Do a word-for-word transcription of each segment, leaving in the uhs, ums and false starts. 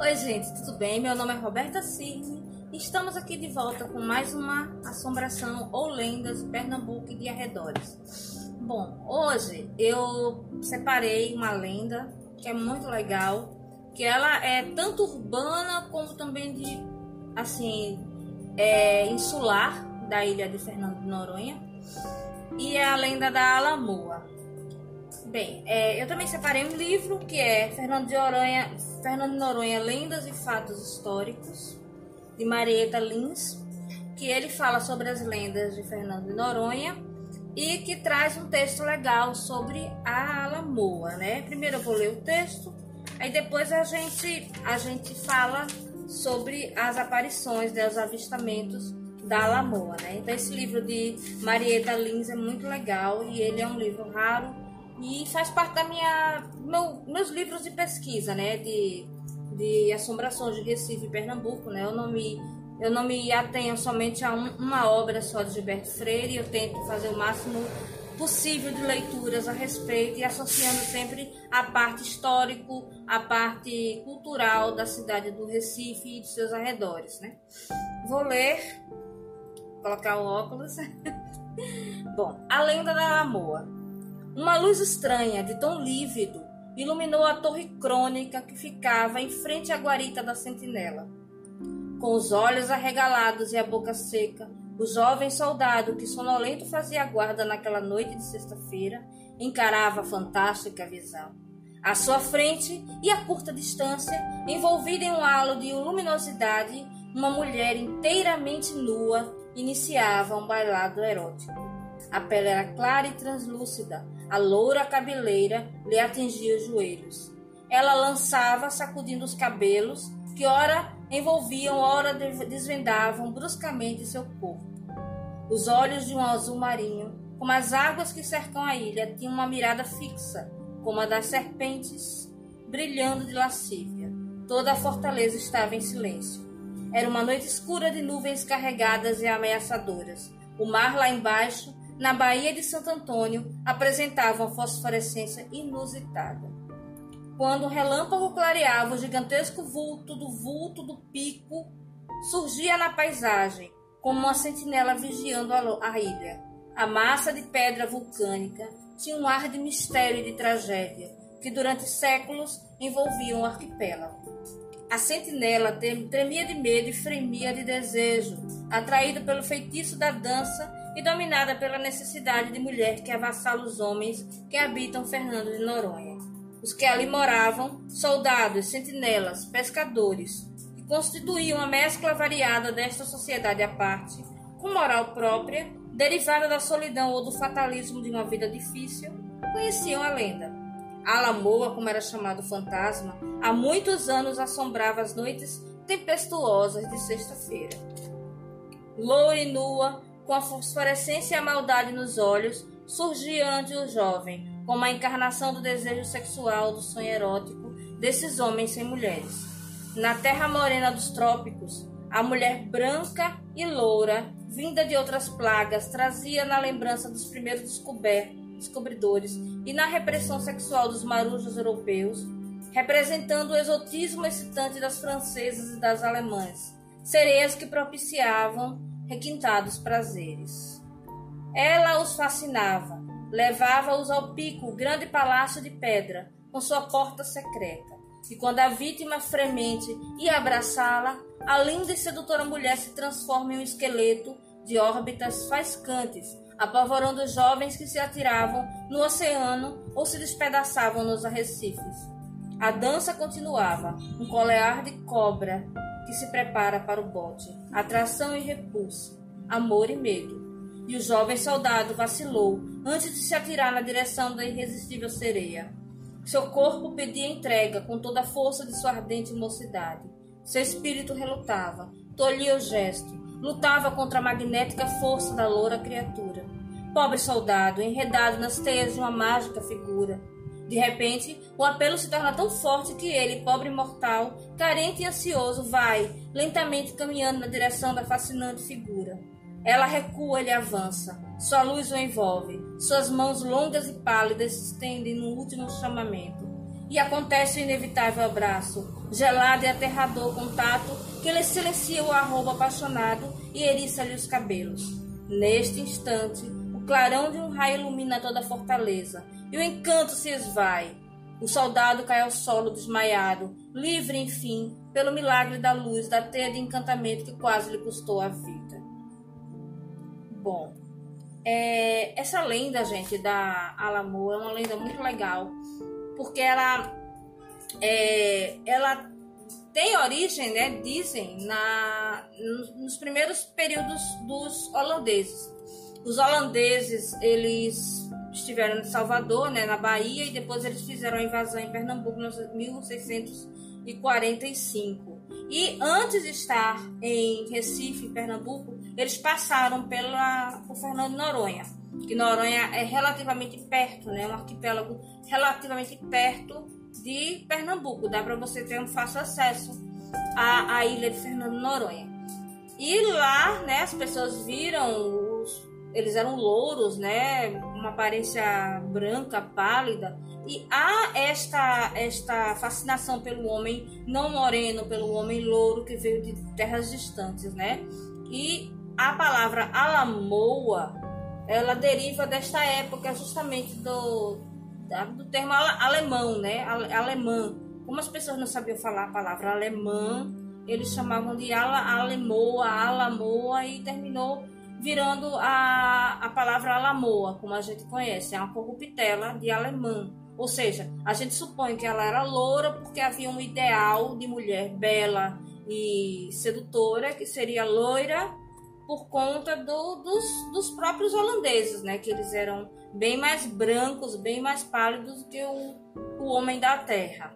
Oi gente, tudo bem? Meu nome é Roberta Cirne e estamos aqui de volta com mais uma assombração ou lendas de Pernambuco e de arredores. Bom, hoje eu separei uma lenda que é muito legal, que ela é tanto urbana como também de, assim, é, insular, da ilha de Fernando de Noronha, e é a lenda da Alamoa. Bem, é, eu também separei um livro que é Fernando de, Noronha, Fernando de Noronha, Lendas e Fatos Históricos, de Marieta Lins, que ele fala sobre as lendas de Fernando de Noronha e que traz um texto legal sobre a Alamoa, né? Primeiro eu vou ler o texto, aí depois a gente, a gente fala sobre as aparições, né, os avistamentos da Alamoa, né? Então esse livro de Marieta Lins é muito legal e ele é um livro raro e faz parte da minha meu, meus livros de pesquisa, né, de, de assombrações de Recife e Pernambuco, né? Eu não me eu não me atenho somente a um, uma obra só de Gilberto Freire. Eu tento fazer o máximo possível de leituras a respeito e associando sempre a parte histórico, a parte cultural da cidade do Recife e de seus arredores, né? Vou ler, colocar o óculos. Bom, a lenda da Alamoa. Uma luz estranha, de tom lívido, iluminou a torre crônica que ficava em frente à guarita da sentinela. Com os olhos arregalados e a boca seca, o jovem soldado que sonolento fazia guarda naquela noite de sexta-feira encarava a fantástica visão. À sua frente e a curta distância, envolvida em um halo de luminosidade, uma mulher inteiramente nua iniciava um bailado erótico. A pele era clara e translúcida, a loura cabeleira lhe atingia os joelhos. Ela lançava, sacudindo os cabelos, que ora envolviam, ora desvendavam bruscamente seu corpo. Os olhos de um azul marinho, como as águas que cercam a ilha, tinham uma mirada fixa, como a das serpentes, brilhando de lascívia. Toda a fortaleza estava em silêncio. Era uma noite escura de nuvens carregadas e ameaçadoras. O mar lá embaixo, na Baía de Santo Antônio, apresentava uma fosforescência inusitada. Quando um relâmpago clareava o gigantesco vulto do vulto do pico, surgia na paisagem, como uma sentinela vigiando a ilha. A massa de pedra vulcânica tinha um ar de mistério e de tragédia, que durante séculos envolvia o arquipélago. A sentinela tremia de medo e fremia de desejo, atraída pelo feitiço da dança e dominada pela necessidade de mulher que avassala os homens que habitam Fernando de Noronha. Os que ali moravam, soldados, sentinelas, pescadores, que constituíam uma mescla variada desta sociedade à parte, com moral própria, derivada da solidão ou do fatalismo de uma vida difícil, conheciam a lenda. A Alamoa, como era chamado o fantasma, há muitos anos assombrava as noites tempestuosas de sexta-feira. Loura e nua, com a fosforescência e a maldade nos olhos, surgia ante o jovem, como a encarnação do desejo sexual, do sonho erótico desses homens sem mulheres. Na terra morena dos trópicos, a mulher branca e loura, vinda de outras plagas, trazia na lembrança dos primeiros descobridores e na repressão sexual dos marujos europeus, representando o exotismo excitante das francesas e das alemãs, sereias que propiciavam requintados prazeres. Ela os fascinava, levava-os ao pico, o grande palácio de pedra, com sua porta secreta. E quando a vítima fremente ia abraçá-la, a linda e sedutora mulher se transforma em um esqueleto de órbitas faiscantes, apavorando os jovens que se atiravam no oceano ou se despedaçavam nos arrecifes. A dança continuava, um colear de cobra que se prepara para o bote, atração e repulsa, amor e medo. E o jovem soldado vacilou antes de se atirar na direção da irresistível sereia. Seu corpo pedia entrega com toda a força de sua ardente mocidade. Seu espírito relutava, tolhia o gesto, lutava contra a magnética força da loura criatura. Pobre soldado, enredado nas teias de uma mágica figura. De repente, o apelo se torna tão forte que ele, pobre mortal, carente e ansioso, vai, lentamente caminhando na direção da fascinante figura. Ela recua, ele avança. Sua luz o envolve. Suas mãos longas e pálidas se estendem no último chamamento. e acontece o inevitável abraço, gelado e aterrador contato que lhe silencia o arrobo apaixonado e eriça-lhe os cabelos. Neste instante, o clarão de um raio ilumina toda a fortaleza, e o encanto se esvai. O soldado cai ao solo desmaiado, livre, enfim, pelo milagre da luz, da teia de encantamento que quase lhe custou a vida. Bom, é, essa lenda, gente, da Alamoa é uma lenda muito legal, porque ela, é, ela tem origem, né, dizem, na, nos primeiros períodos dos holandeses. Os holandeses, eles estiveram em Salvador, né, na Bahia, e depois eles fizeram a invasão em Pernambuco em mil seiscentos e quarenta e cinco. E antes de estar em Recife, Pernambuco, eles passaram pela, por Fernando de Noronha, que Noronha é relativamente perto, né, um arquipélago relativamente perto de Pernambuco. Dá para você ter um fácil acesso à, à ilha de Fernando de Noronha. E lá, né, as pessoas viram os, eles eram louros, né, uma aparência branca, pálida, e há esta, esta fascinação pelo homem não moreno, pelo homem louro que veio de terras distantes, né? E a palavra Alamoa, ela deriva desta época justamente do, do termo alemão, né? Alemã. Como as pessoas não sabiam falar a palavra alemã, eles chamavam de ala, Alemoa, Alamoa, e terminou virando a, a palavra Alamoa, como a gente conhece, é uma corruptela de alemã. Ou seja, a gente supõe que ela era loura porque havia um ideal de mulher bela e sedutora, que seria loira por conta do, dos, dos próprios holandeses, né? Que eles eram bem mais brancos, bem mais pálidos que o, o homem da terra.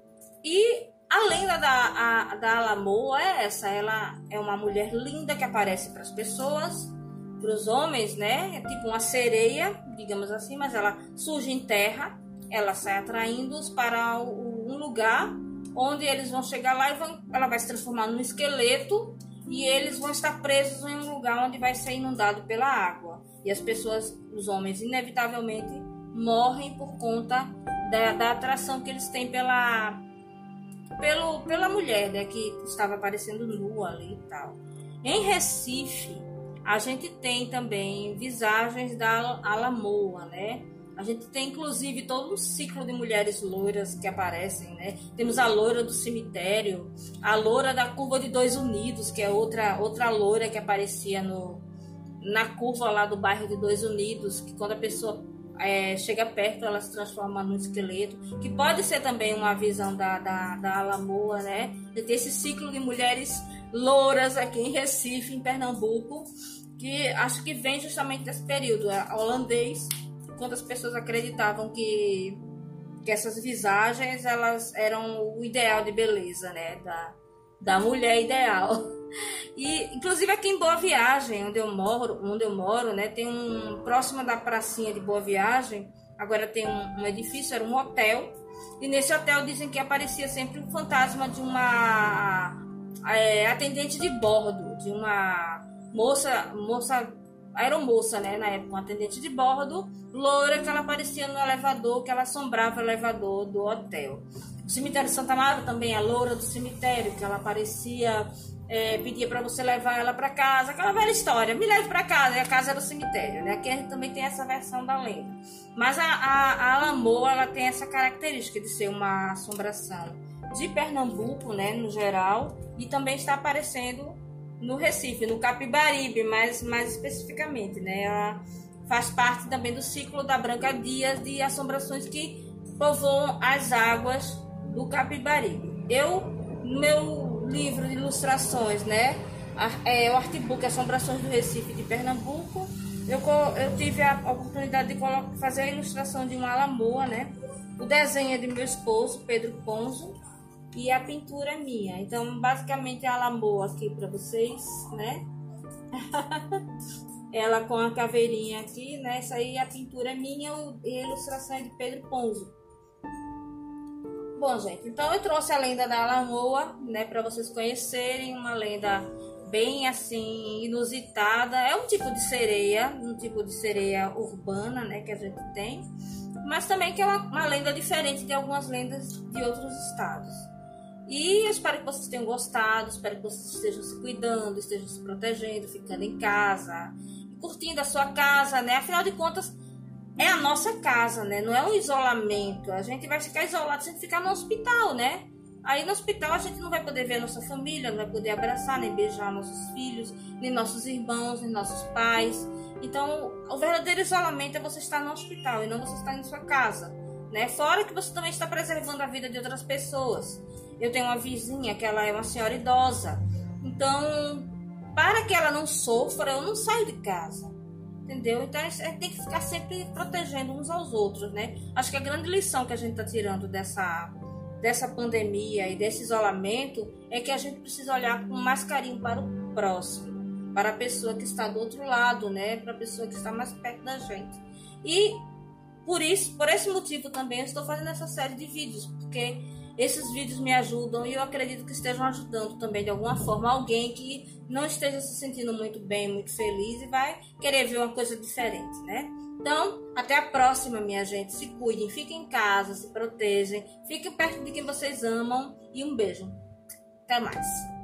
E a lenda da, a, da Alamoa é essa, ela é uma mulher linda que aparece para as pessoas, para os homens, né? É tipo uma sereia, digamos assim, mas ela surge em terra, ela sai atraindo-os para o, um lugar onde eles vão chegar lá e vão, ela vai se transformar num esqueleto e eles vão estar presos em um lugar onde vai ser inundado pela água. E as pessoas, os homens, inevitavelmente morrem por conta da, da atração que eles têm pela, pelo, pela mulher, né, que estava aparecendo nua ali e tal. Em Recife, a gente tem também visagens da Alamoa, né? A gente tem, inclusive, todo um ciclo de mulheres loiras que aparecem, né? Temos a loira do cemitério, a loira da curva de Dois Unidos, que é outra, outra loira que aparecia no, na curva lá do bairro de Dois Unidos, que quando a pessoa é, chega perto, ela se transforma num esqueleto, que pode ser também uma visão da, da, da Alamoa, né? E tem esse ciclo de mulheres louras aqui em Recife, em Pernambuco, que acho que vem justamente desse período holandês, quando as pessoas acreditavam que, que essas visagens elas eram o ideal de beleza, né, da, da mulher ideal. E inclusive aqui em Boa Viagem, onde eu moro, onde eu moro, né, tem um próximo da pracinha de Boa Viagem, agora tem um, um edifício, era um hotel, e nesse hotel dizem que aparecia sempre o fantasma de uma é, atendente de bordo, de uma moça, moça aeromoça, né, na época, uma atendente de bordo, loira, que ela aparecia no elevador, que ela assombrava o elevador do hotel. O cemitério de Santa Marta também, a loura do cemitério, que ela aparecia, é, pedia para você levar ela para casa, aquela velha história, me leve para casa, e a casa era o cemitério, né? Aqui a gente também tem essa versão da lenda. Mas a, a, a Alamoa, ela tem essa característica de ser uma assombração de Pernambuco, né, no geral, e também está aparecendo no Recife, no Capibaribe, mais, mais especificamente, né? Ela faz parte também do ciclo da Branca Dias de assombrações que povoam as águas do Capibaribe. Eu, no meu livro de ilustrações, né, é, o artbook Assombrações do Recife de Pernambuco, eu, eu tive a oportunidade de fazer a ilustração de uma Alamoa, né? O desenho é de meu esposo, Pedro Ponzo, e a pintura é minha. Então, basicamente, a Alamoa aqui para vocês, né? Ela com a caveirinha aqui, né? Essa aí, a pintura é minha e a ilustração é de Pedro Ponzo. Bom, gente, então eu trouxe a lenda da Alamoa, né? Para vocês conhecerem, uma lenda bem, assim, inusitada. É um tipo de sereia, um tipo de sereia urbana, né? Que a gente tem. mas também que é uma, uma lenda diferente de algumas lendas de outros estados. E eu espero que vocês tenham gostado, espero que vocês estejam se cuidando, estejam se protegendo, ficando em casa, curtindo a sua casa, né? Afinal de contas, é a nossa casa, né? Não é um isolamento. A gente vai ficar isolado se a gente ficar no hospital, né? Aí no hospital a gente não vai poder ver a nossa família, não vai poder abraçar, nem beijar nossos filhos, nem nossos irmãos, nem nossos pais. Então, o verdadeiro isolamento é você estar no hospital e não você estar em sua casa, né? Fora que você também está preservando a vida de outras pessoas. Eu tenho uma vizinha que ela é uma senhora idosa. Então, para que ela não sofra, eu não saio de casa. Entendeu? Então, a gente tem que ficar sempre protegendo uns aos outros, né? Acho que a grande lição que a gente está tirando dessa, dessa pandemia e desse isolamento é que a gente precisa olhar com mais carinho para o próximo, para a pessoa que está do outro lado, né? Para a pessoa que está mais perto da gente. E por isso, por esse motivo também, eu estou fazendo essa série de vídeos, porque esses vídeos me ajudam e eu acredito que estejam ajudando também de alguma forma alguém que não esteja se sentindo muito bem, muito feliz e vai querer ver uma coisa diferente, né? Então, até a próxima, minha gente. Se cuidem, fiquem em casa, se protejam, fiquem perto de quem vocês amam e um beijo. Até mais.